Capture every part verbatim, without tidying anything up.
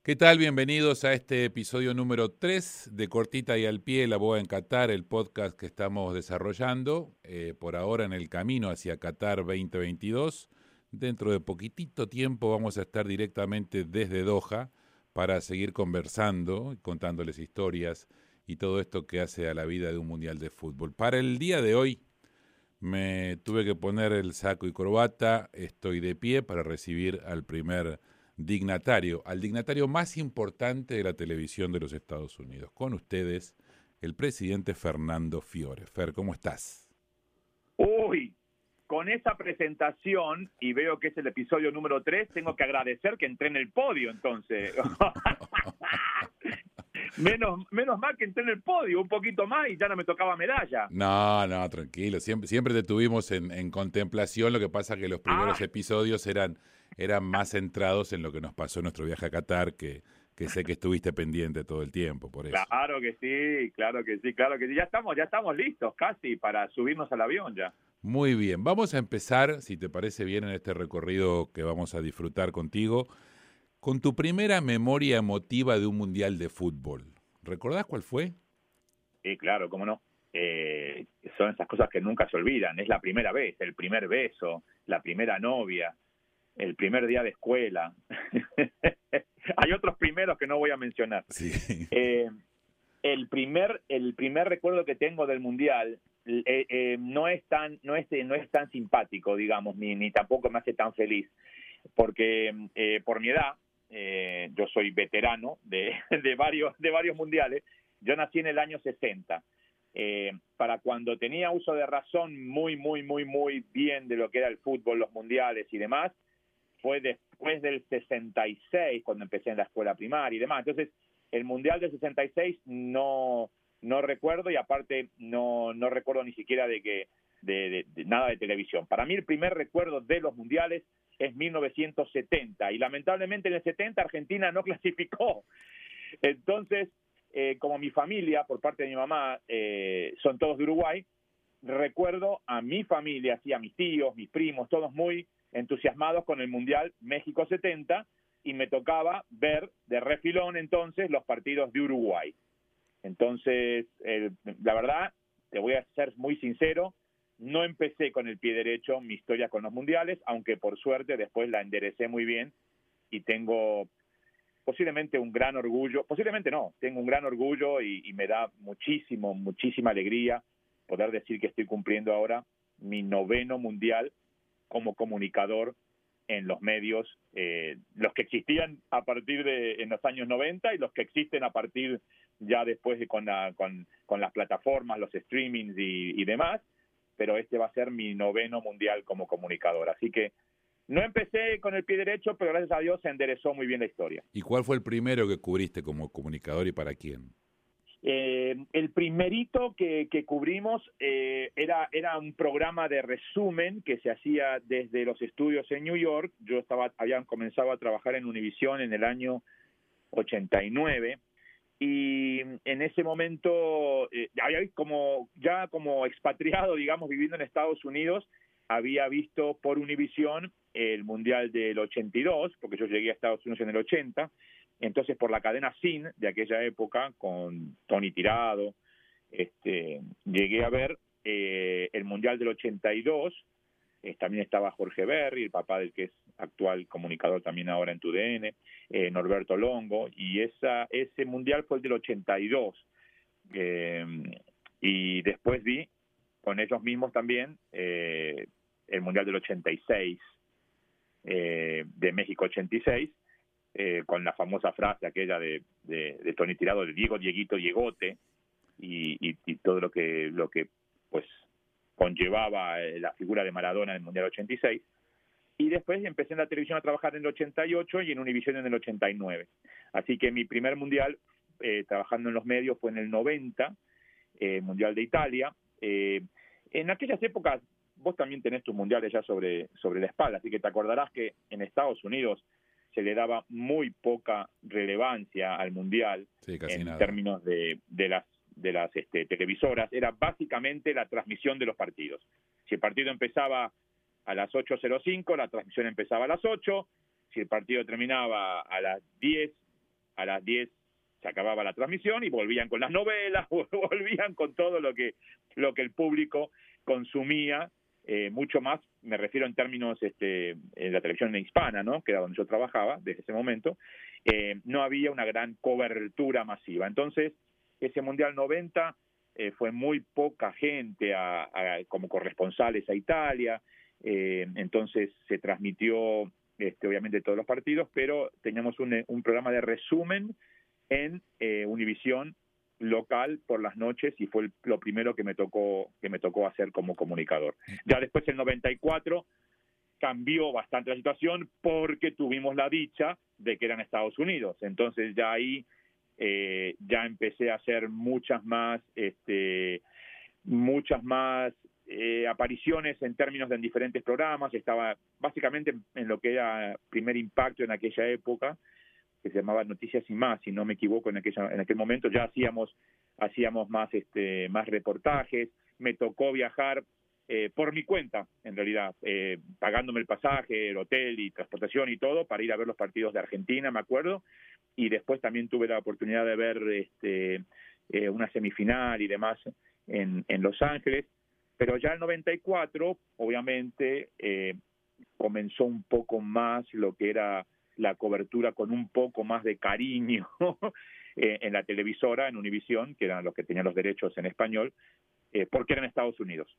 ¿Qué tal? Bienvenidos a este episodio número tres de Cortita y al Pie, La Boa en Qatar, el podcast que estamos desarrollando eh, por ahora en el camino hacia Qatar veinte veintidós. Dentro de poquitito tiempo vamos a estar directamente desde Doha para seguir conversando, contándoles historias y todo esto que hace a la vida de un mundial de fútbol. Para el día de hoy me tuve que poner el saco y corbata, estoy de pie para recibir al primer dignatario, al dignatario más importante de la televisión de los Estados Unidos. Con ustedes, el presidente Fernando Fiore. Fer, ¿cómo estás? Uy, con esa presentación, y veo que es el episodio número tres, tengo que agradecer que entré en el podio, entonces. menos, menos mal que entré en el podio, un poquito más y ya no me tocaba medalla. No, no, tranquilo. Siempre, siempre te tuvimos en, en contemplación. Lo que pasa que los primeros Ah, episodios eran, eran más centrados en lo que nos pasó en nuestro viaje a Qatar, que, que sé que estuviste pendiente todo el tiempo, por eso. claro que sí, claro que sí, claro que sí. Ya estamos, ya estamos listos casi para subirnos al avión ya. Muy bien, vamos a empezar, si te parece bien, en este recorrido que vamos a disfrutar contigo, con tu primera memoria emotiva de un mundial de fútbol. ¿Recordás cuál fue? Sí, claro, cómo no. Eh, son esas cosas que nunca se olvidan. Es la primera vez, el primer beso, la primera novia, el primer día de escuela. Hay otros primeros que no voy a mencionar. Sí. Eh, el primer el primer recuerdo que tengo del mundial eh, eh, no es tan no es no es tan simpático, digamos, ni ni tampoco me hace tan feliz, porque eh, por mi edad eh, yo soy veterano de, de varios de varios mundiales. Yo nací en el año sesenta. Eh, para cuando tenía uso de razón muy muy muy muy bien de lo que era el fútbol, los mundiales y demás, fue después del sesenta y seis, cuando empecé en la escuela primaria y demás. Entonces, el Mundial del sesenta y seis no, no recuerdo, y aparte no, no recuerdo ni siquiera de que de, de, de nada de televisión. Para mí el primer recuerdo de los mundiales es mil novecientos setenta, y lamentablemente en el setenta Argentina no clasificó. Entonces, eh, como mi familia, por parte de mi mamá, eh, son todos de Uruguay, recuerdo a mi familia, así, a mis tíos, mis primos, todos muy entusiasmados con el Mundial México setenta, y me tocaba ver de refilón entonces los partidos de Uruguay. Entonces, eh, la verdad, te voy a ser muy sincero, no empecé con el pie derecho mi historia con los mundiales, aunque por suerte después la enderecé muy bien y tengo posiblemente un gran orgullo, posiblemente no, tengo un gran orgullo y, y me da muchísimo, muchísima alegría poder decir que estoy cumpliendo ahora mi noveno mundial como comunicador en los medios, eh, los que existían a partir de en los años noventa y los que existen a partir ya después de con, la, con, con las plataformas, los streamings y, y demás, pero este va a ser mi noveno mundial como comunicador. Así que no empecé con el pie derecho, pero gracias a Dios se enderezó muy bien la historia. ¿Y cuál fue el primero que cubriste como comunicador y para quién? Eh, el primerito que, que cubrimos eh, era, era un programa de resumen que se hacía desde los estudios en New York. Yo estaba, habían comenzado a trabajar en Univisión en el año ochenta y nueve, y en ese momento, eh, había, como, ya como expatriado, digamos, viviendo en Estados Unidos, había visto por Univisión el Mundial del ochenta y dos, porque yo llegué a Estados Unidos en el ochenta. Entonces, por la cadena S I N de aquella época, con Tony Tirado, este, llegué a ver eh, el Mundial del ochenta y dos. Eh, también estaba Jorge Berry, el papá del que es actual comunicador también ahora en T U D N, eh, Norberto Longo, y esa, ese Mundial fue el del ochenta y dos. Eh, y después vi con ellos mismos también eh, el Mundial del ochenta y seis, eh, de México ochenta y seis, eh, con la famosa frase aquella de, de, de Tony Tirado, de Diego, Dieguito, Diegote, y, y, y todo lo que, lo que pues conllevaba la figura de Maradona en el Mundial ochenta y seis. Y después empecé en la televisión a trabajar en el ochenta y ocho y en Univisión en el ochenta y nueve. Así que mi primer mundial, eh, trabajando en los medios, fue en el noventa, eh, Mundial de Italia. Eh, en aquellas épocas, vos también tenés tus mundiales ya sobre, sobre la espalda, así que te acordarás que en Estados Unidos se le daba muy poca relevancia al mundial, Sí, casi en nada. términos de, de las, de las este, televisoras. Era básicamente la transmisión de los partidos. Si el partido empezaba a las ocho cero cinco, la transmisión empezaba a las ocho. Si el partido terminaba a las diez a las diez se acababa la transmisión y volvían con las novelas, volvían con todo lo que, lo que el público consumía, eh, mucho más, me refiero en términos este, en la televisión hispana, ¿no? Que era donde yo trabajaba desde ese momento, eh, no había una gran cobertura masiva. Entonces, ese Mundial noventa eh, fue muy poca gente a, a, como corresponsales a Italia, eh, entonces se transmitió este, obviamente todos los partidos, pero teníamos un, un programa de resumen en eh, Univisión local por las noches y fue el, lo primero que me tocó que me tocó hacer como comunicador. Ya después el noventa y cuatro cambió bastante la situación porque tuvimos la dicha de que eran Estados Unidos. Entonces ya ahí eh, ya empecé a hacer muchas más este muchas más eh, apariciones en términos de en diferentes programas. Estaba básicamente en lo que era Primer Impacto en aquella época, que se llamaba Noticias y Más, si no me equivoco, en aquella, en aquel momento ya hacíamos hacíamos más este más reportajes. Me tocó viajar eh, por mi cuenta, en realidad, eh, pagándome el pasaje, el hotel y transportación y todo para ir a ver los partidos de Argentina, me acuerdo, y después también tuve la oportunidad de ver este eh, una semifinal y demás en, en Los Ángeles, pero ya el noventa y cuatro, obviamente, eh, comenzó un poco más lo que era la cobertura con un poco más de cariño eh, en la televisora, en Univisión, que eran los que tenían los derechos en español, eh, porque eran Estados Unidos.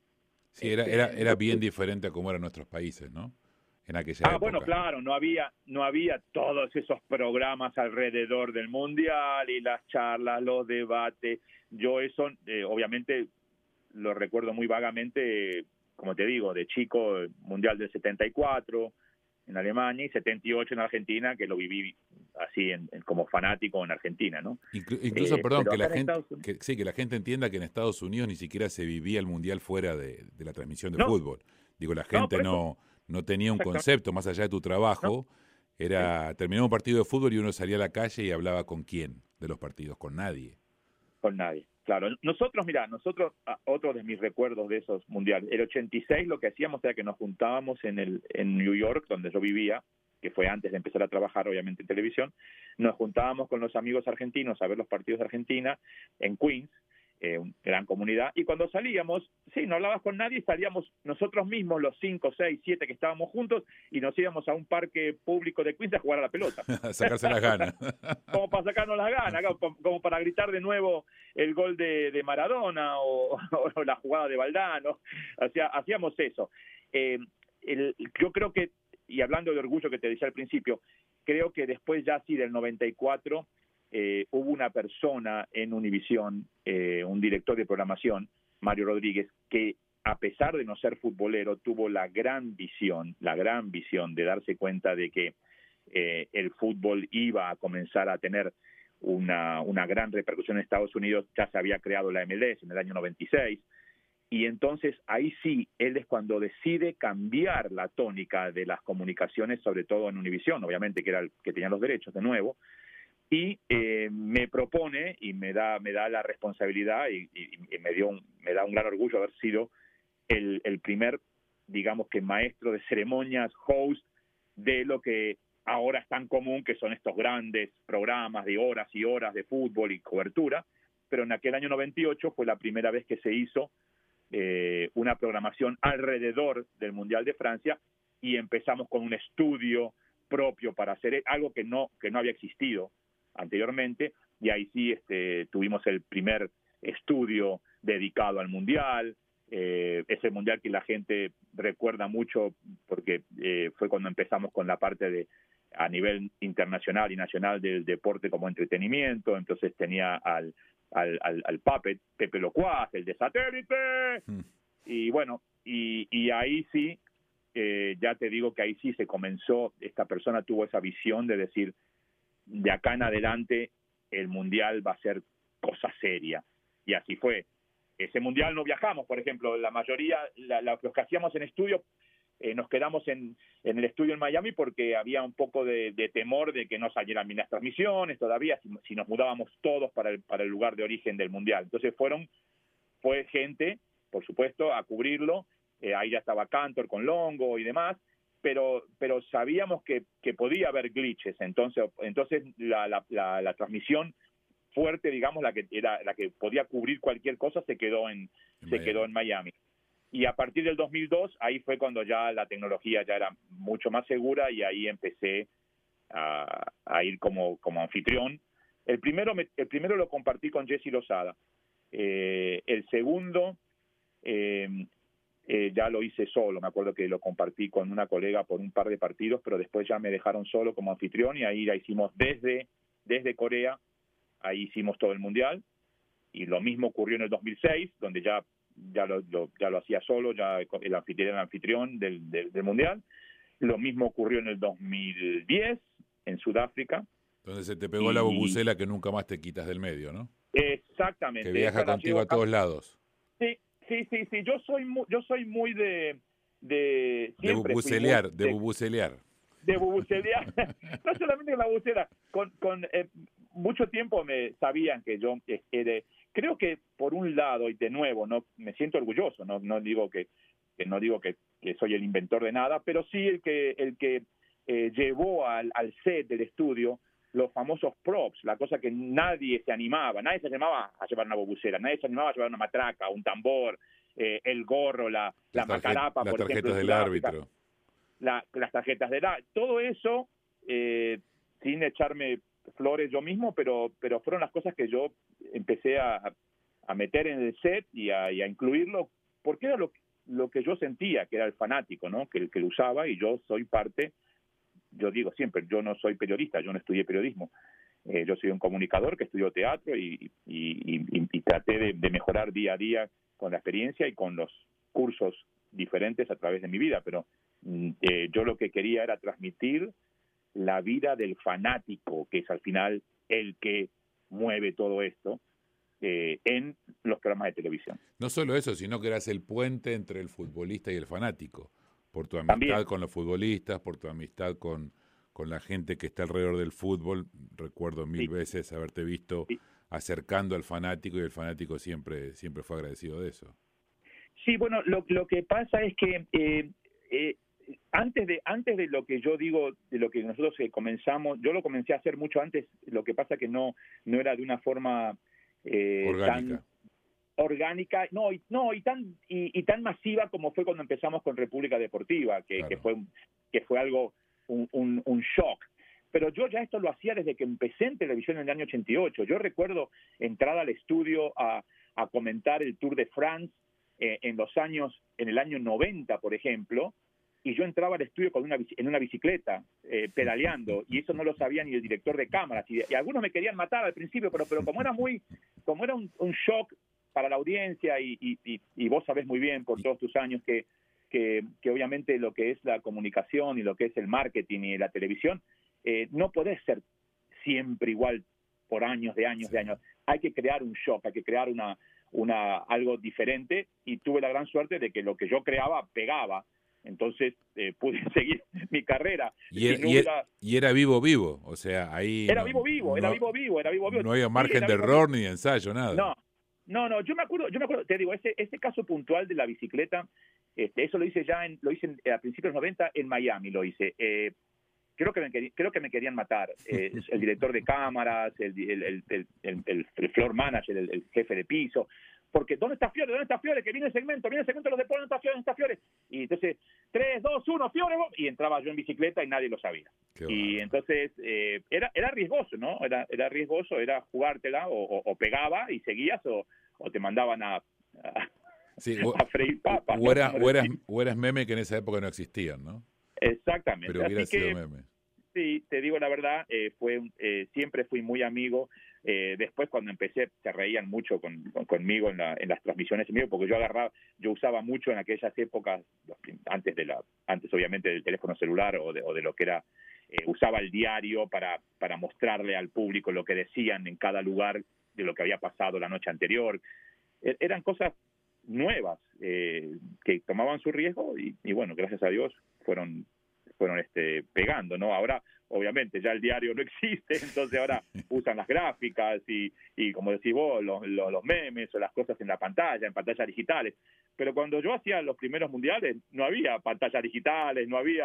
Sí, era, era, era bien diferente a cómo eran nuestros países, ¿no? En aquella ah, época. Bueno, claro, no había, no había todos esos programas alrededor del Mundial y las charlas, los debates. Yo eso, eh, obviamente, lo recuerdo muy vagamente, como te digo, de chico, Mundial del setenta y cuatro en Alemania y setenta y ocho en Argentina, que lo viví así en, en, como fanático en Argentina, ¿no? Inclu incluso, eh, perdón, que la gente, Estados... que, sí, que la gente entienda que en Estados Unidos ni siquiera se vivía el Mundial fuera de, de la transmisión de no. fútbol. Digo, la gente no, no, no tenía un concepto, más allá de tu trabajo, no. era, sí. terminaba un partido de fútbol y uno salía a la calle y hablaba con quién de los partidos, con nadie. Con nadie, claro. Nosotros, mira, nosotros, otro de mis recuerdos de esos mundiales, el ochenta y seis lo que hacíamos era que nos juntábamos en, el, en New York, donde yo vivía, que fue antes de empezar a trabajar obviamente en televisión, nos juntábamos con los amigos argentinos a ver los partidos de Argentina en Queens, eh, una gran comunidad, y cuando salíamos, sí, no hablabas con nadie, salíamos nosotros mismos, los cinco, seis, siete que estábamos juntos, y nos íbamos a un parque público de Queens a jugar a la pelota. A sacarse las ganas. Como para sacarnos las ganas, como para gritar de nuevo el gol de, de Maradona o, o la jugada de Valdano. Hacía, hacíamos eso. Eh, el, yo creo que, y hablando de orgullo que te decía al principio, creo que después ya sí del noventa y cuatro eh, hubo una persona en Univisión, eh, un director de programación, Mario Rodríguez, que a pesar de no ser futbolero, tuvo la gran visión, la gran visión de darse cuenta de que eh, el fútbol iba a comenzar a tener una, una gran repercusión en Estados Unidos. Ya se había creado la M L S en el año noventa y seis, y entonces ahí sí, él es cuando decide cambiar la tónica de las comunicaciones, sobre todo en Univisión, obviamente que era el que tenía los derechos de nuevo, y eh, me propone y me da me da la responsabilidad y, y, y me dio un, me da un gran orgullo haber sido el, el primer, digamos que maestro de ceremonias, host de lo que ahora es tan común, que son estos grandes programas de horas y horas de fútbol y cobertura, pero en aquel año noventa y ocho fue la primera vez que se hizo eh, una programación alrededor del Mundial de Francia, y empezamos con un estudio propio para hacer algo que no que no había existido anteriormente, y ahí sí este, tuvimos el primer estudio dedicado al Mundial, eh, ese Mundial que la gente recuerda mucho porque eh, fue cuando empezamos con la parte de a nivel internacional y nacional del deporte como entretenimiento. Entonces tenía al al, al, al Puppet, Pepe Locuaz, el de Satélite, mm. y bueno, y, y ahí sí, eh, ya te digo que ahí sí se comenzó, esta persona tuvo esa visión de decir, de acá en adelante el Mundial va a ser cosa seria, y así fue. Ese Mundial no viajamos, por ejemplo, la mayoría, la, la, los que hacíamos en estudio, eh, nos quedamos en, en el estudio en Miami porque había un poco de, de temor de que no salieran bien las transmisiones todavía, si, si nos mudábamos todos para el, para el lugar de origen del Mundial. Entonces fueron, fue gente, por supuesto, a cubrirlo, eh, ahí ya estaba Cantor con Longo y demás, pero pero sabíamos que, que podía haber glitches, entonces entonces la, la, la, la transmisión fuerte, digamos, la que era la que podía cubrir cualquier cosa, se quedó en, en se Miami. quedó en Miami. Y a partir del dos mil dos, ahí fue cuando ya la tecnología ya era mucho más segura y ahí empecé a, a ir como, como anfitrión. El primero, me, el primero lo compartí con Jesse Lozada. Eh, el segundo eh, eh, ya lo hice solo. Me acuerdo que lo compartí con una colega por un par de partidos, pero después ya me dejaron solo como anfitrión y ahí la hicimos desde, desde Corea. Ahí hicimos todo el Mundial. Y lo mismo ocurrió en el dos mil seis, donde ya ya lo, lo ya lo hacía solo, ya el anfitrión era el anfitrión del, del, del Mundial. Lo mismo ocurrió en el dos mil diez, en Sudáfrica. Donde se te pegó y, la bubucela que nunca más te quitas del medio, ¿no? Exactamente. Que viaja contigo a todos lados. Sí, sí, sí, sí. Yo soy muy, yo soy muy de... De, de bubucelear, de, de bubucelear. De bubucelear. No solamente la bubucela, con... con eh, mucho tiempo me sabían que yo eh, creo que por un lado, y de nuevo, no me siento orgulloso, no no digo que, que no digo que, que soy el inventor de nada, pero sí el que el que eh, llevó al, al set del estudio los famosos props, la cosa que nadie se animaba, nadie se animaba a llevar una bubucela, nadie se animaba a llevar una matraca, un tambor, eh, el gorro, la, la macarapa, las por tarjetas ejemplo, del árbitro, la, las tarjetas del árbitro, todo eso eh, sin echarme flores yo mismo, pero pero fueron las cosas que yo empecé a, a meter en el set y a, y a incluirlo, porque era lo, lo que yo sentía, que era el fanático, ¿no? Que, que lo usaba, y yo soy parte, yo digo siempre, yo no soy periodista, yo no estudié periodismo, eh, yo soy un comunicador que estudió teatro y, y, y, y traté de, de mejorar día a día con la experiencia y con los cursos diferentes a través de mi vida, pero eh, yo lo que quería era transmitir la vida del fanático, que es al final el que mueve todo esto, eh, en los programas de televisión. No solo eso, sino que eras el puente entre el futbolista y el fanático, por tu amistad También. con los futbolistas, por tu amistad con, con la gente que está alrededor del fútbol. Recuerdo mil sí. veces haberte visto sí. acercando al fanático, y el fanático siempre siempre fue agradecido de eso. Sí, bueno, lo, lo que pasa es que eh, eh, Antes de antes de lo que yo digo, de lo que nosotros eh, comenzamos, yo lo comencé a hacer mucho antes, lo que pasa que no no era de una forma eh, orgánica. tan orgánica, no, y, no, y tan y, y tan masiva como fue cuando empezamos con República Deportiva, que, claro. que fue que fue algo, un, un, un shock. Pero yo ya esto lo hacía desde que empecé en televisión en el año ochenta y ocho. Yo recuerdo entrar al estudio a, a comentar el Tour de France eh, en los años, en el año noventa, por ejemplo, y yo entraba al estudio con una en una bicicleta, eh, pedaleando, y eso no lo sabía ni el director de cámaras, y, y algunos me querían matar al principio, pero pero como era muy, como era un, un shock para la audiencia, y, y, y, y vos sabés muy bien por todos tus años que, que, que obviamente lo que es la comunicación y lo que es el marketing y la televisión, eh, no podés ser siempre igual por años de años de años. Hay que crear un shock, hay que crear una, una algo diferente, y tuve la gran suerte de que lo que yo creaba pegaba. Entonces eh, pude seguir mi carrera. Y, si no y, hubiera... y era vivo vivo, o sea, ahí... Era no, vivo vivo, era no, vivo vivo, era vivo vivo. No había margen sí, de error vivo. Ni de ensayo, nada. No, no, no, yo me acuerdo, yo me acuerdo, te digo, ese, ese caso puntual de la bicicleta, este, eso lo hice ya, en, lo hice en, a principios de los noventa en Miami, lo hice. Eh, creo que me creo que me querían matar, eh, el director de cámaras, el, el, el, el, el, el floor manager, el, el jefe de piso, porque ¿dónde está Fiore? ¿Dónde está Fiore? Que viene el segmento, viene el segmento de los deportes, ¿dónde está Fiore? ¿Dónde está Fiore? Y entonces, tres, dos, uno, Fiore, y entraba yo en bicicleta y nadie lo sabía. Qué y bueno. Entonces, eh, era era riesgoso, ¿no? Era era riesgoso, era jugártela, o, o, o pegaba y seguías, o, o te mandaban a, a, sí, o, a freír papas. O, era, o, eras, o eras meme que en esa época no existían, ¿no? Exactamente. Pero hubiera Así sido que, meme. Sí, te digo la verdad, eh, fue eh, siempre fui muy amigo. Eh, después cuando empecé se reían mucho con, con, conmigo en, la, en las transmisiones en vivo, porque yo agarraba, yo usaba mucho en aquellas épocas, antes de la, antes obviamente del teléfono celular o de, o de lo que era, eh, usaba el diario para, para mostrarle al público lo que decían en cada lugar de lo que había pasado la noche anterior. Eh, eran cosas nuevas eh, que tomaban su riesgo y, y bueno, gracias a Dios fueron fueron este pegando, ¿no? Ahora, obviamente, ya el diario no existe, entonces ahora usan las gráficas y, y como decís vos, los, los, los memes o las cosas en la pantalla, en pantallas digitales. Pero cuando yo hacía los primeros mundiales, no había pantallas digitales, no había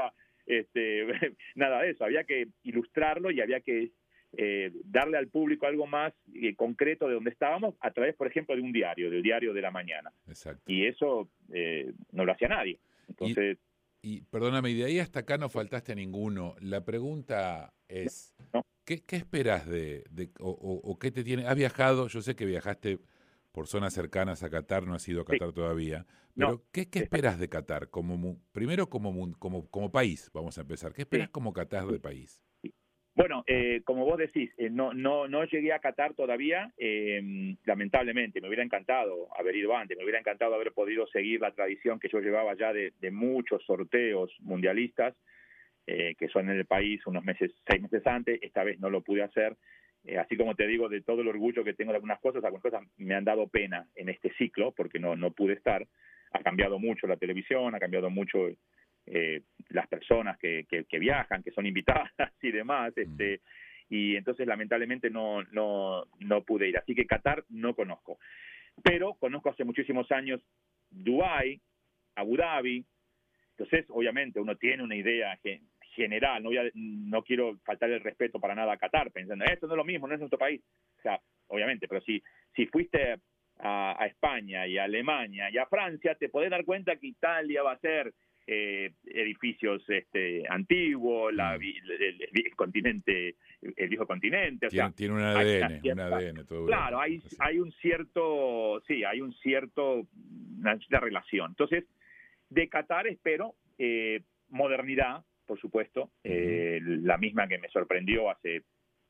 este, nada de eso. Había que ilustrarlo y había que eh, darle al público algo más eh, concreto de donde estábamos a través, por ejemplo, de un diario, del diario de la mañana. Exacto. Y eso eh, no lo hacía nadie. Entonces, y, y perdóname, y de ahí hasta acá no faltaste a ninguno. La pregunta es, ¿no? ¿qué, qué esperás de, de o, o, o qué te tiene? ¿Has viajado? Yo sé que viajaste por zonas cercanas a Qatar, no has ido a Qatar sí. todavía, pero no, ¿qué, qué esperás de Qatar? Como, primero como, como, como país, vamos a empezar. ¿Qué esperás sí. como Qatar de país? Bueno, eh, como vos decís, eh, no, no, no llegué a Qatar todavía, eh, lamentablemente, me hubiera encantado haber ido antes, me hubiera encantado haber podido seguir la tradición que yo llevaba ya de, de muchos sorteos mundialistas, eh, que son en el país unos meses, seis meses antes, esta vez no lo pude hacer, eh, así como te digo, de todo el orgullo que tengo de algunas cosas, algunas cosas me han dado pena en este ciclo, porque no, no pude estar, ha cambiado mucho la televisión, ha cambiado mucho... Eh, las personas que, que, que viajan, que son invitadas y demás, este, y entonces lamentablemente no, no, no pude ir. Así que Qatar no conozco. Pero conozco hace muchísimos años Dubái, Abu Dhabi. Entonces, obviamente, uno tiene una idea general. No, voy a, no quiero faltar el respeto para nada a Qatar, pensando, esto no es lo mismo, no es nuestro país. O sea, obviamente, pero si, si fuiste a, a España y a Alemania y a Francia, te podés dar cuenta que Italia va a ser Eh, edificios este, antiguos, la, mm. el, el, el continente, el viejo continente, o tiene, sea, tiene un A D N, cierta, un A D N todo claro, Europa, hay, así. hay un cierto, sí, hay un cierto, una, una relación. Entonces, de Qatar espero eh, modernidad, por supuesto, uh-huh. eh, la misma que me sorprendió hace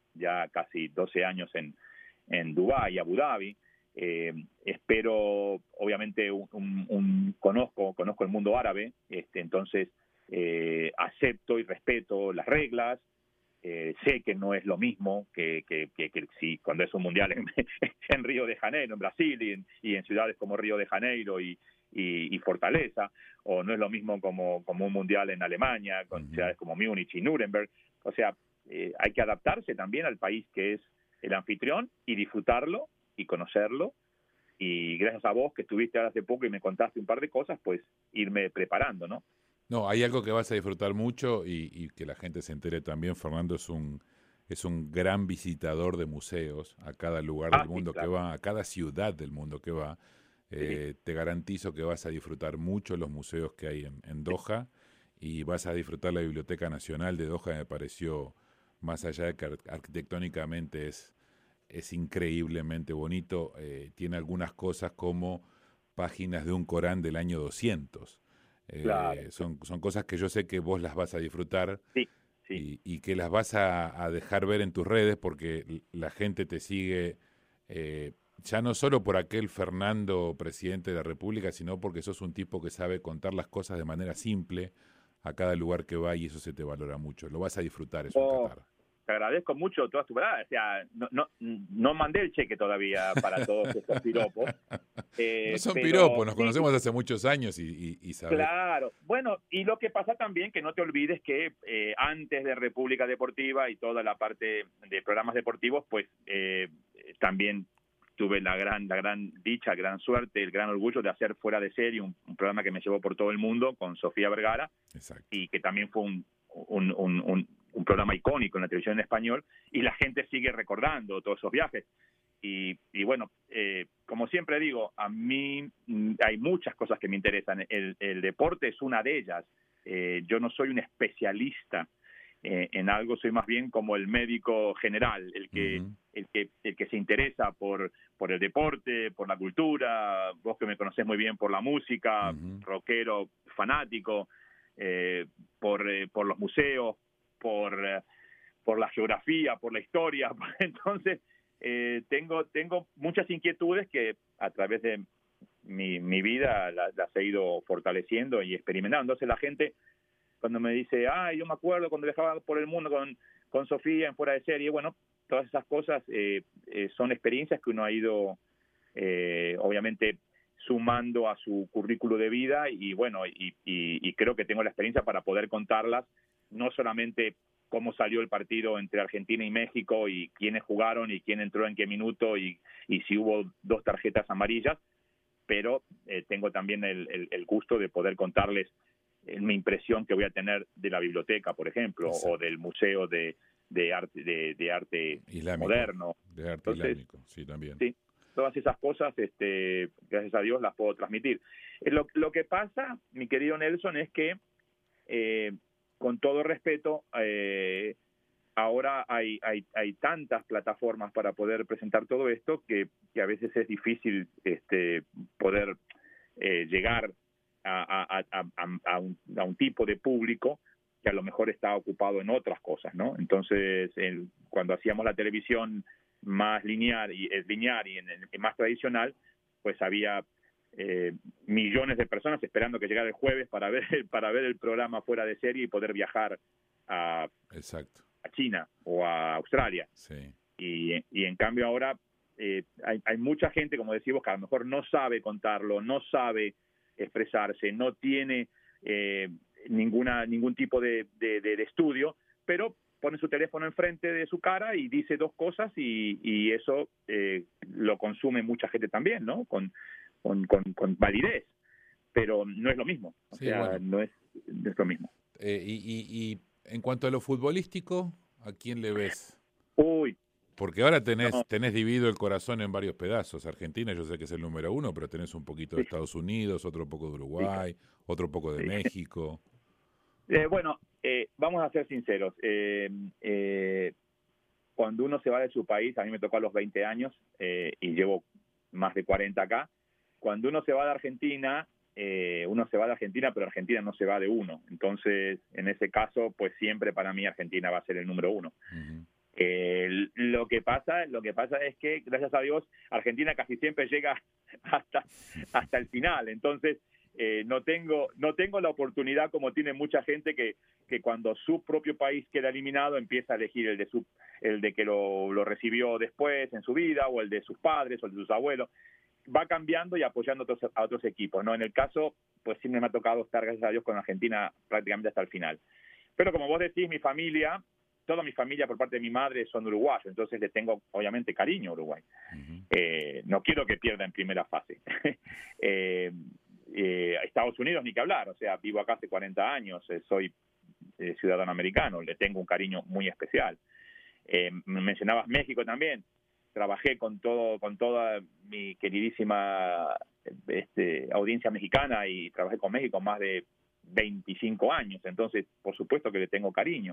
ya casi doce años en, en Dubái, Abu Dhabi. Eh, espero, obviamente, un, un, un conozco conozco el mundo árabe, este, entonces eh, acepto y respeto las reglas, eh, sé que no es lo mismo que, que, que, que si cuando es un mundial en, en Río de Janeiro, en Brasil, y en, y en ciudades como Río de Janeiro y, y, y Fortaleza, o no es lo mismo como, como un mundial en Alemania, con uh-huh. ciudades como Múnich y Nuremberg. O sea, eh, hay que adaptarse también al país que es el anfitrión y disfrutarlo y conocerlo, y gracias a vos que estuviste hace poco y me contaste un par de cosas, pues irme preparando, ¿no? No, hay algo que vas a disfrutar mucho y, y que la gente se entere también. Fernando es un es un gran visitador de museos a cada lugar ah, del mundo sí, claro. que va, a cada ciudad del mundo que va. Eh, sí. Te garantizo que vas a disfrutar mucho los museos que hay en, en Doha y vas a disfrutar la Biblioteca Nacional de Doha, me pareció, más allá de que arquitectónicamente es es increíblemente bonito, eh, tiene algunas cosas como páginas de un Corán del año doscientos. Eh, claro. son, son cosas que yo sé que vos las vas a disfrutar sí, sí. Y, y que las vas a, a dejar ver en tus redes porque la gente te sigue eh, ya no solo por aquel Fernando presidente de la República, sino porque sos un tipo que sabe contar las cosas de manera simple a cada lugar que va y eso se te valora mucho. Lo vas a disfrutar eso oh. en Qatar. Te agradezco mucho todas tus palabras. O sea, no, no, no mandé el cheque todavía para todos estos piropos. Eh, no son pero, piropos, nos sí, conocemos hace muchos años y, y, y sabes. Claro. Bueno, y lo que pasa también, que no te olvides que eh, antes de República Deportiva y toda la parte de programas deportivos, pues eh, también tuve la gran, la gran dicha, gran suerte, el gran orgullo de hacer Fuera de Serie, un, un programa que me llevó por todo el mundo con Sofía Vergara. Exacto. Y que también fue un, un, un, un un programa icónico en la televisión en español, y la gente sigue recordando todos esos viajes. Y, y bueno, eh, como siempre digo, a mí hay muchas cosas que me interesan. El, el deporte es una de ellas. Eh, yo no soy un especialista eh, en algo, soy más bien como el médico general, el que, uh-huh. el que, el que se interesa por, por el deporte, por la cultura. Vos que me conocés muy bien por la música, uh-huh. rockero, fanático, eh, por, eh, por los museos, por, por la geografía, por la historia. Entonces, eh, tengo, tengo muchas inquietudes que a través de mi, mi vida las, las he ido fortaleciendo y experimentando. Entonces, la gente, cuando me dice, ah, yo me acuerdo cuando viajaba por el mundo con, con Sofía en Fuera de Serie, bueno, todas esas cosas eh, eh, son experiencias que uno ha ido, eh, obviamente, sumando a su currículo de vida y, bueno, y, y, y creo que tengo la experiencia para poder contarlas, no solamente cómo salió el partido entre Argentina y México y quiénes jugaron y quién entró en qué minuto y, y si hubo dos tarjetas amarillas, pero eh, tengo también el, el, el gusto de poder contarles mi impresión que voy a tener de la biblioteca, por ejemplo, sí. o del museo de, de arte de, de arte islámico, moderno. De arte Entonces, islámico, sí, también. Sí, todas esas cosas, este, gracias a Dios, las puedo transmitir. Lo, lo que pasa, mi querido Nelson, es que, eh, con todo respeto, eh, ahora hay, hay, hay tantas plataformas para poder presentar todo esto que, que a veces es difícil este, poder eh, llegar A, a, a, a, un, a un tipo de público que a lo mejor está ocupado en otras cosas, ¿no? Entonces, el, cuando hacíamos la televisión más lineal y, es lineal y en, en, más tradicional, pues había eh, millones de personas esperando que llegara el jueves para ver, para ver el programa fuera de serie y poder viajar a, Exacto. a China o a Australia. Sí. Y, y en cambio ahora eh, hay, hay mucha gente, como decimos, que a lo mejor no sabe contarlo, no sabe expresarse, no tiene eh, ninguna ningún tipo de, de, de, de estudio, pero pone su teléfono enfrente de su cara y dice dos cosas y, y eso eh, lo consume mucha gente también, ¿no? Con, con, con, con validez, pero no es lo mismo, o sí, sea, bueno. no, es, no es lo mismo. Eh, y, y, y en cuanto a lo futbolístico, ¿a quién le ves? Uy, Porque ahora tenés, no. tenés dividido el corazón en varios pedazos. Argentina, yo sé que es el número uno, pero tenés un poquito de Sí. Estados Unidos, otro poco de Uruguay, sí. otro poco de sí. México. Eh, bueno, eh, vamos a ser sinceros. Eh, eh, cuando uno se va de su país, a mí me tocó a los veinte años eh, y llevo más de cuarenta acá. Cuando uno se va de Argentina, eh, uno se va de Argentina, pero Argentina no se va de uno. Entonces, en ese caso, pues siempre para mí Argentina va a ser el número uno. Uh-huh. Eh, lo que pasa, lo que pasa es que, gracias a Dios, Argentina casi siempre llega hasta, hasta el final. Entonces, eh, no tengo, no tengo la oportunidad como tiene mucha gente que, que cuando su propio país queda eliminado empieza a elegir el de su, el de que lo, lo recibió después en su vida, o el de sus padres, o el de sus abuelos. Va cambiando y apoyando a otros, a otros equipos, ¿no? En el caso, pues siempre me ha tocado estar, gracias a Dios, con Argentina prácticamente hasta el final. Pero como vos decís, mi familia, toda mi familia por parte de mi madre son uruguayos, entonces le tengo obviamente cariño a Uruguay. Uh-huh. Eh, no quiero que pierda en primera fase. eh, eh, Estados Unidos ni que hablar, o sea, vivo acá hace cuarenta años, eh, soy eh, ciudadano americano, le tengo un cariño muy especial. Eh, mencionabas México también, trabajé con todo, con toda mi queridísima este, audiencia mexicana y trabajé con México más de veinticinco años, entonces por supuesto que le tengo cariño.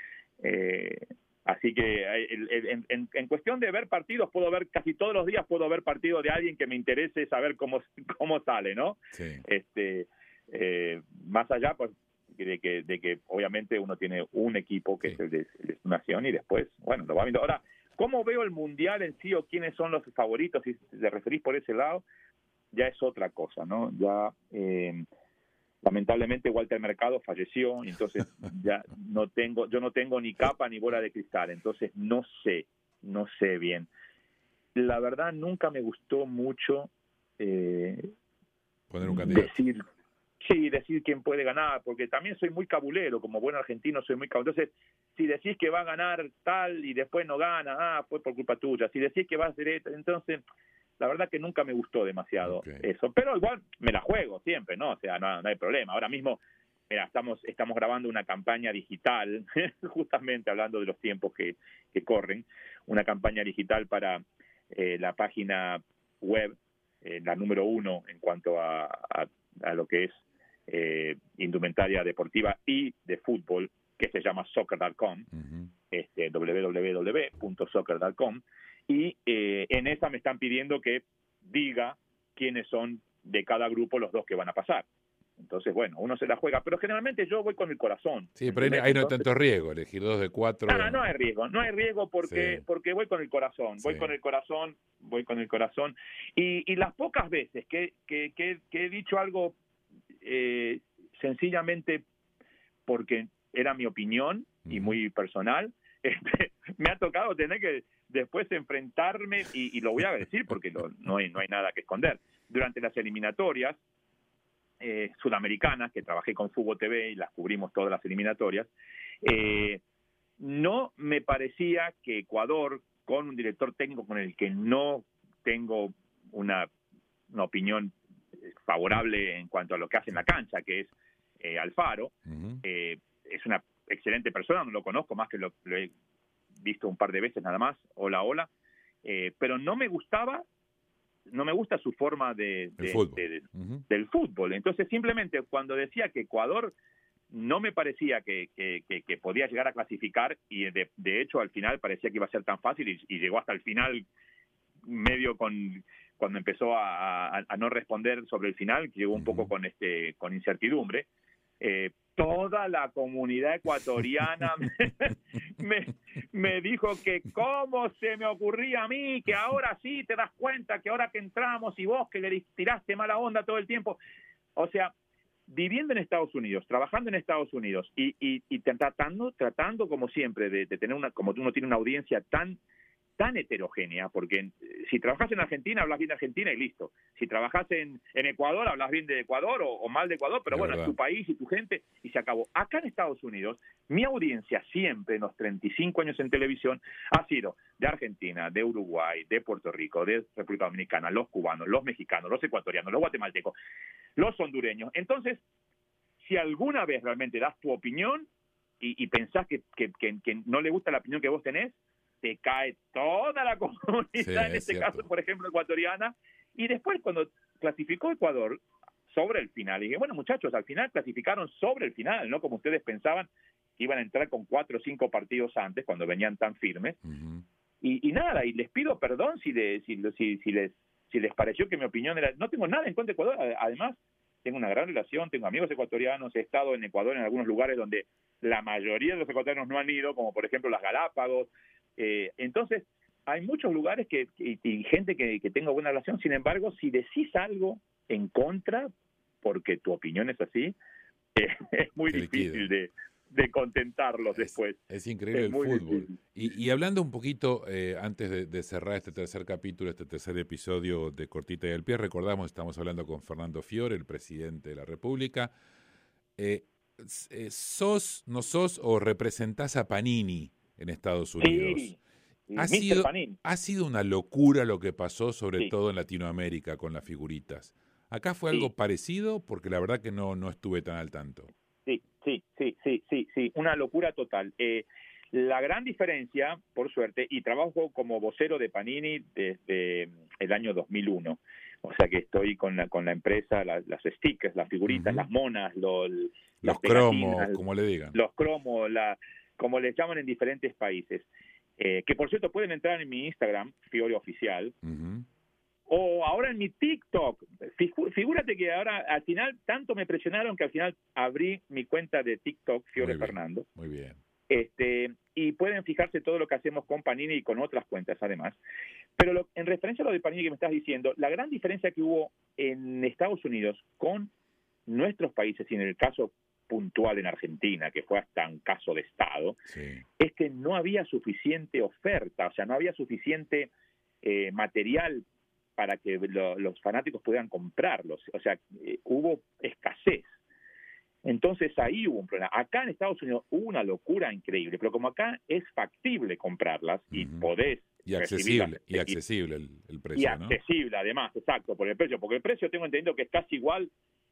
Eh, así que en, en, en cuestión de ver partidos, puedo ver casi todos los días, puedo ver partidos de alguien que me interese saber cómo, cómo sale, ¿no? Sí. Este, eh, más allá, pues, de que, de que obviamente uno tiene un equipo que sí. es el de, el de su nación y después, bueno, lo va viendo. Ahora, ¿cómo veo el Mundial en sí o quiénes son los favoritos? Si te referís por ese lado, ya es otra cosa, ¿no? Ya... Eh, lamentablemente Walter Mercado falleció, entonces ya no tengo, yo no tengo ni capa ni bola de cristal, entonces no sé, no sé bien. La verdad nunca me gustó mucho eh, poner un candidato. Decir, sí, decir quién puede ganar, porque también soy muy cabulero, como buen argentino soy muy cabulero. Entonces, si decís que va a ganar tal y después no gana, ah, pues por culpa tuya. Si decís que va a hacer esto, entonces... La verdad que nunca me gustó demasiado okay. eso, pero igual me la juego siempre, ¿no? O sea, no, no hay problema. Ahora mismo, mira, estamos estamos grabando una campaña digital, justamente hablando de los tiempos que, que corren, una campaña digital para eh, la página web, eh, la número uno en cuanto a, a, a lo que es eh, indumentaria deportiva y de fútbol, que se llama soccer punto com, uh-huh. este, doble u doble u doble u punto soccer punto com. Y eh, en esa me están pidiendo que diga quiénes son de cada grupo los dos que van a pasar. Entonces, bueno, uno se la juega, pero generalmente yo voy con el corazón. Sí, pero ahí no, ahí no hay tanto riesgo, elegir dos de cuatro. No, no hay riesgo, no hay riesgo porque, sí. porque voy con el corazón, voy sí. con el corazón, voy con el corazón. Y, y las pocas veces que, que, que, que he dicho algo eh, sencillamente porque era mi opinión y muy personal, este, me ha tocado tener que después enfrentarme, y, y lo voy a decir porque lo, no, hay, no hay nada que esconder. Durante las eliminatorias eh, sudamericanas, que trabajé con Fútbol T V y las cubrimos todas las eliminatorias, eh, no me parecía que Ecuador, con un director técnico con el que no tengo una, una opinión favorable en cuanto a lo que hace en la cancha, que es eh, Alfaro. Uh-huh. Eh, es una excelente persona, no lo conozco más que lo, lo he visto un par de veces nada más, hola, hola, eh, pero no me gustaba, no me gusta su forma de, de, fútbol. de, de uh-huh. del fútbol. Entonces simplemente cuando decía que Ecuador no me parecía que, que, que, que podía llegar a clasificar, y de, de hecho al final parecía que iba a ser tan fácil, y, y llegó hasta el final medio con cuando empezó a, a, a no responder sobre el final, que llegó un uh-huh. poco con este con incertidumbre. Eh, toda la comunidad ecuatoriana me, me, me dijo que cómo se me ocurría a mí, que ahora sí te das cuenta, que ahora que entramos y vos que le tiraste mala onda todo el tiempo. O sea, viviendo en Estados Unidos, trabajando en Estados Unidos y, y, y tratando, tratando como siempre de, de tener una, como uno tiene una audiencia tan tan heterogénea, porque si trabajas en Argentina, hablas bien de Argentina y listo. Si trabajas en, en Ecuador, hablas bien de Ecuador o, o mal de Ecuador, pero es bueno, verdad. es tu país y tu gente, y se acabó. Acá en Estados Unidos, mi audiencia siempre, en los treinta y cinco años en televisión, ha sido de Argentina, de Uruguay, de Puerto Rico, de República Dominicana, los cubanos, los mexicanos, los ecuatorianos, los guatemaltecos, los hondureños. Entonces, si alguna vez realmente das tu opinión y, y pensás que, que, que, que no le gusta la opinión que vos tenés, te cae toda la comunidad, sí, en este cierto. caso, por ejemplo, ecuatoriana. Y después, cuando clasificó Ecuador sobre el final, dije, bueno, muchachos, al final clasificaron sobre el final, no como ustedes pensaban que iban a entrar con cuatro o cinco partidos antes, cuando venían tan firmes. Uh-huh. Y, y nada, y les pido perdón si, de, si, si, si, les, si les pareció que mi opinión era... No tengo nada en contra de Ecuador, además, tengo una gran relación, tengo amigos ecuatorianos, he estado en Ecuador en algunos lugares donde la mayoría de los ecuatorianos no han ido, como por ejemplo las Galápagos. Eh, entonces, hay muchos lugares que, y, y gente que, que tengo buena relación. Sin embargo, si decís algo en contra, porque tu opinión es así, eh, es muy Te difícil liquida. de, de contentarlos es, después. Es increíble es el fútbol. Y, y hablando un poquito, eh, antes de, de cerrar este tercer capítulo, este tercer episodio de Cortita y al Pie, recordamos, estamos hablando con Fernando Fiore, el presidente de la República. Eh, eh, ¿Sos, no sos o representás a Panini en Estados Unidos? Sí, Ha mister sido, Panini. ha sido una locura lo que pasó, sobre Sí. todo en Latinoamérica, con las figuritas. ¿Acá fue Sí. algo parecido? Porque la verdad que no, no estuve tan al tanto. Sí, sí, sí, sí, sí, sí, una locura total. Eh, la gran diferencia, por suerte, y trabajo como vocero de Panini desde el año dos mil uno, o sea que estoy con la con la empresa, la, las stickers, las figuritas, uh-huh. las monas, lo, los las cromos, como le digan. Los cromos, la, como les llaman en diferentes países. Eh, que por cierto pueden entrar en mi Instagram, Fiore Oficial, uh-huh. o ahora en mi TikTok. Figúrate que ahora al final tanto me presionaron que al final abrí mi cuenta de TikTok, Fiore muy bien, Fernando. Muy bien. Este, y pueden fijarse todo lo que hacemos con Panini y con otras cuentas además. Pero lo, en referencia a lo de Panini que me estás diciendo, la gran diferencia que hubo en Estados Unidos con nuestros países, y en el caso puntual en Argentina, que fue hasta un caso de Estado, sí. es que no había suficiente oferta, o sea, no había suficiente eh, material para que lo, los fanáticos pudieran comprarlos, o sea, eh, hubo escasez. Entonces ahí hubo un problema. Acá en Estados Unidos hubo una locura increíble, pero como acá es factible comprarlas y uh-huh. podés y accesible, y accesible el, el precio, y accesible, ¿no? Además, exacto, por el precio, porque el precio tengo entendido que es casi igual,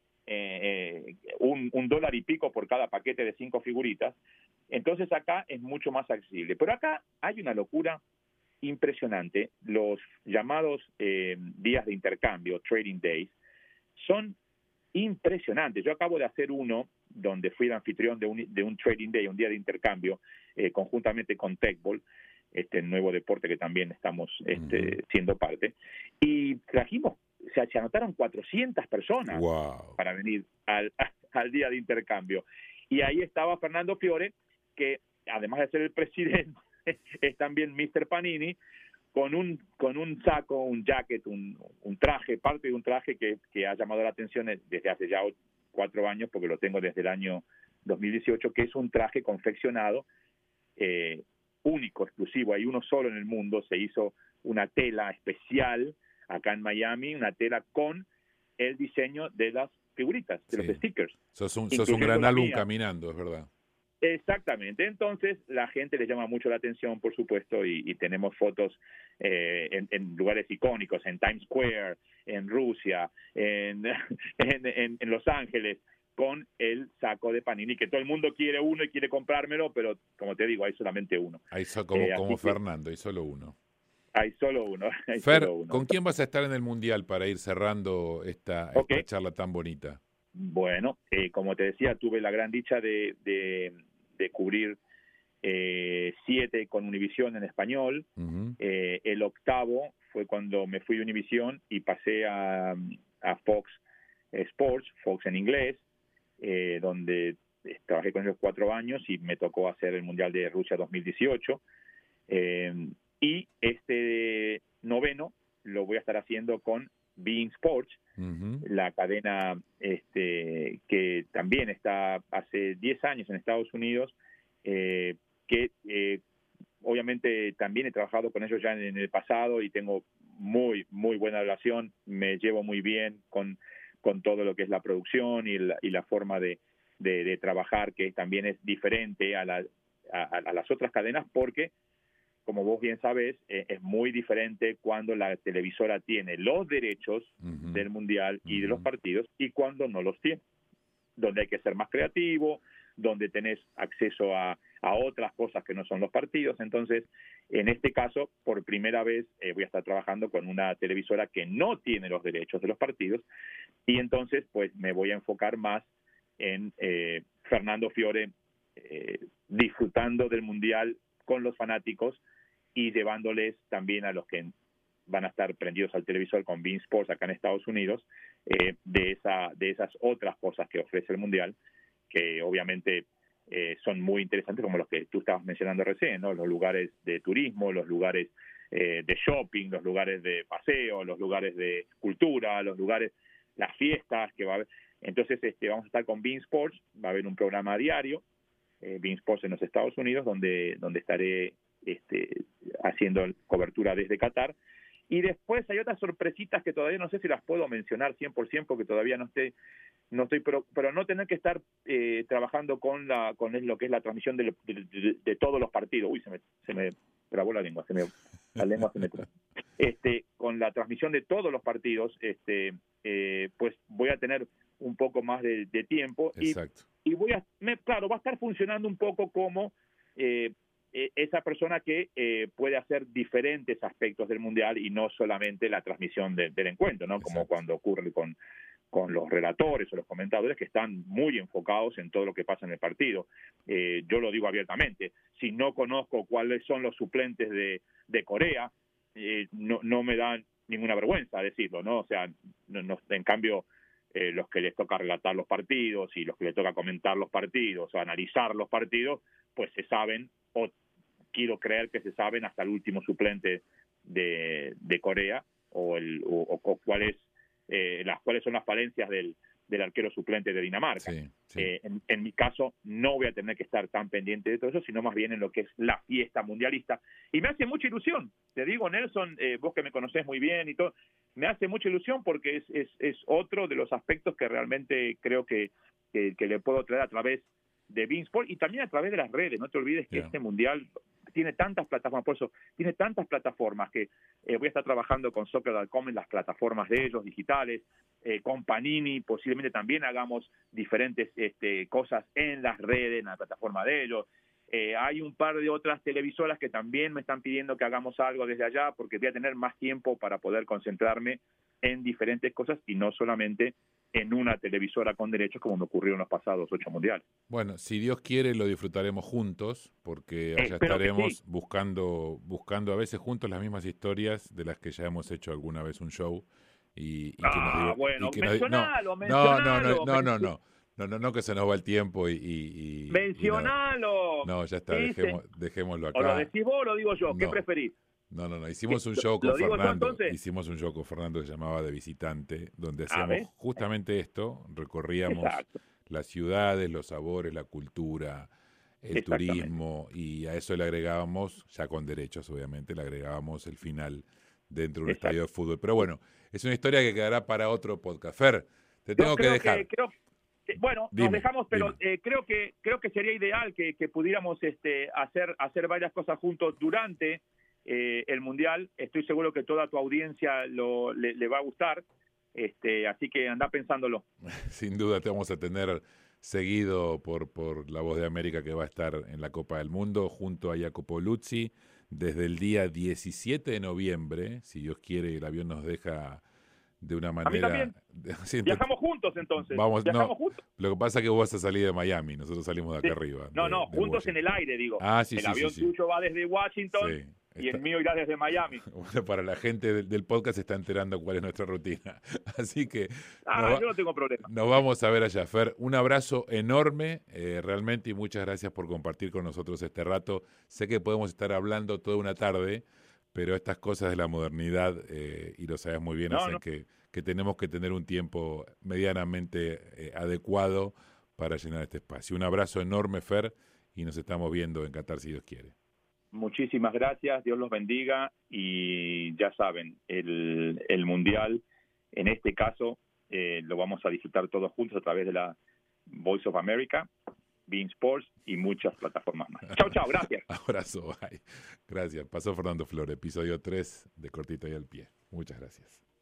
eh, eh, un, un dólar y pico por cada paquete de cinco figuritas. Entonces acá es mucho más accesible. Pero acá hay una locura impresionante. Los llamados eh, días de intercambio, trading days, son impresionantes. Yo acabo de hacer uno donde fui el anfitrión de un, de un trading day, un día de intercambio, eh, conjuntamente con Techball, este nuevo deporte que también estamos este, uh-huh. siendo parte, y trajimos, o sea, se anotaron cuatrocientas personas wow. para venir al, al día de intercambio. Y ahí estaba Fernando Fiore, que además de ser el presidente, es también mister Panini, con un con un saco, un jacket, un, un traje, parte de un traje que, que ha llamado la atención desde hace ya cuatro años, porque lo tengo desde el año dos mil dieciocho, que es un traje confeccionado eh, único, exclusivo. Hay uno solo en el mundo. Se hizo una tela especial acá en Miami, una tela con el diseño de las figuritas, de sí. los stickers. Sos un, sos un gran álbum caminando, es verdad. Exactamente. Entonces, la gente le llama mucho la atención, por supuesto, y, y tenemos fotos eh, en, en lugares icónicos, en Times Square, en Rusia, en, en, en, en Los Ángeles, con el saco de Panini, que todo el mundo quiere uno y quiere comprármelo, pero como te digo, hay solamente uno. Hay so, como, eh, como Fernando, hay solo uno. Hay solo uno. Hay Fer, solo uno. ¿con quién vas a estar en el Mundial para ir cerrando esta, Okay. esta charla tan bonita? Bueno, eh, como te decía, tuve la gran dicha de, de, de cubrir eh, siete con Univisión en español. Uh-huh. eh, el octavo fue cuando me fui a Univisión y pasé a, a Fox Sports, Fox en inglés, eh, donde trabajé con ellos cuatro años y me tocó hacer el Mundial de Rusia dos mil dieciocho. Eh, y este noveno lo voy a estar haciendo con beIN Sports, uh-huh. la cadena este, que también está hace diez años en Estados Unidos, eh, que eh, obviamente también he trabajado con ellos ya en, en el pasado y tengo muy, muy buena relación, me llevo muy bien con, con todo lo que es la producción y la, y la forma de, de, de trabajar, que también es diferente a, la, a, a las otras cadenas, porque como vos bien sabés, eh, es muy diferente cuando la televisora tiene los derechos uh-huh. del Mundial y uh-huh. de los partidos y cuando no los tiene, donde hay que ser más creativo, donde tenés acceso a, a otras cosas que no son los partidos. Entonces, en este caso, por primera vez eh, voy a estar trabajando con una televisora que no tiene los derechos de los partidos y entonces pues me voy a enfocar más en eh, Fernando Fiore eh, disfrutando del Mundial con los fanáticos y llevándoles también a los que van a estar prendidos al televisor con beIN Sports acá en Estados Unidos, eh, de esa de esas otras cosas que ofrece el Mundial, que obviamente eh, son muy interesantes, como los que tú estabas mencionando recién, ¿no? Los lugares de turismo, los lugares eh, de shopping, los lugares de paseo, los lugares de cultura, los lugares, las fiestas que va a haber. Entonces este, vamos a estar con beIN Sports, va a haber un programa diario, eh, beIN Sports en los Estados Unidos, donde, donde estaré Este, haciendo cobertura desde Qatar. Y después hay otras sorpresitas que todavía no sé si las puedo mencionar cien por ciento porque todavía no estoy, no estoy pero, pero no tener que estar eh, trabajando con la con lo que es la transmisión de, de, de, de todos los partidos. Uy, se me, se me trabó la lengua, se me, la lengua se me trabó. Este, con la transmisión de todos los partidos, este, eh, pues voy a tener un poco más de, de tiempo. Exacto. Y, y voy a, me, claro, va a estar funcionando un poco como eh, esa persona que eh, puede hacer diferentes aspectos del Mundial y no solamente la transmisión de, del encuentro, ¿no? Como cuando ocurre con, con los relatores o los comentadores que están muy enfocados en todo lo que pasa en el partido. Eh, yo lo digo abiertamente, si no conozco cuáles son los suplentes de, de Corea, eh, no, no me da ninguna vergüenza decirlo, ¿no? O sea, no, no, en cambio, eh, los que les toca relatar los partidos y los que les toca comentar los partidos o analizar los partidos, pues se saben, o quiero creer que se saben hasta el último suplente de, de Corea o, el, o, o cuáles eh, las cuáles son las falencias del, del arquero suplente de Dinamarca. Sí, sí. Eh, en, en mi caso no voy a tener que estar tan pendiente de todo eso, sino más bien en lo que es la fiesta mundialista. Y me hace mucha ilusión, te digo, Nelson, eh, vos que me conocés muy bien y todo, me hace mucha ilusión porque es, es, es otro de los aspectos que realmente creo que, que, que le puedo traer a través de beIN Sports y también a través de las redes. No te olvides que yeah. este mundial tiene tantas plataformas, por eso tiene tantas plataformas que eh, voy a estar trabajando con soccer punto com en las plataformas de ellos digitales, eh, con Panini, posiblemente también hagamos diferentes este, cosas en las redes, en la plataforma de ellos. Eh, hay un par de otras televisoras que también me están pidiendo que hagamos algo desde allá porque voy a tener más tiempo para poder concentrarme en diferentes cosas y no solamente en una televisora con derechos como me ocurrió en los pasados ocho mundiales. Bueno, si Dios quiere lo disfrutaremos juntos, porque allá Espero estaremos sí. buscando buscando a veces juntos las mismas historias de las que ya hemos hecho alguna vez un show y, y que ah, nos digo, bueno, y que mencionalo, nos, mencionalo. No, no, no, no, no, no, no, no, no, que se nos va el tiempo y... y, y mencionalo. Y no, no, ya está, dejemos, dejémoslo acá. O lo decís vos o lo digo yo, no. ¿qué preferís? No, no, no. Hicimos un show con ¿Lo digo Fernando. yo, entonces? Hicimos un show con Fernando que se llamaba De Visitante, donde hacíamos justamente esto. Recorríamos Exacto. las ciudades, los sabores, la cultura, el turismo, y a eso le agregábamos, ya con derechos obviamente, le agregábamos el final dentro de un Exacto. estadio de fútbol. Pero bueno, es una historia que quedará para otro podcast. Fer, te tengo que dejar. Que, creo, que, bueno, dime, nos dejamos, pero eh, creo que creo que sería ideal que, que pudiéramos este, hacer hacer varias cosas juntos durante eh, el Mundial. Estoy seguro que toda tu audiencia lo, le, le va a gustar. Este, así que anda pensándolo. Sin duda te vamos a tener seguido por, por La Voz de América, que va a estar en la Copa del Mundo junto a Jacopo Luzzi desde el día diecisiete de noviembre, si Dios quiere y el avión nos deja de una manera... A mí también. Sí, Viajamos juntos entonces. Vamos, Viajamos no, juntos. Lo que pasa es que vos vas a salir de Miami, nosotros salimos de acá Sí. arriba. No, de, no, de juntos Washington. en el aire, digo. Ah, sí, el sí, avión sí, sí. tuyo va desde Washington Sí, y está- el mío irá desde Miami. Bueno, para la gente del, del podcast se está enterando cuál es nuestra rutina. Así que Ah, nos, va- yo no tengo problema. nos vamos a ver allá, Fer. Un abrazo enorme, eh, realmente, y muchas gracias por compartir con nosotros este rato. Sé que podemos estar hablando toda una tarde, pero estas cosas de la modernidad, eh, y lo sabes muy bien, No, hacen no. que, que tenemos que tener un tiempo medianamente eh, adecuado para llenar este espacio. Un abrazo enorme, Fer, y nos estamos viendo en Qatar, si Dios quiere. Muchísimas gracias, Dios los bendiga y ya saben, el, el Mundial, en este caso, eh, lo vamos a disfrutar todos juntos a través de la Voice of America, Bein Sports y muchas plataformas más. Chao, chao, gracias. Abrazo, bye. Gracias. Pasó Fernando Flores, episodio tres de Cortito y al Pie. Muchas gracias.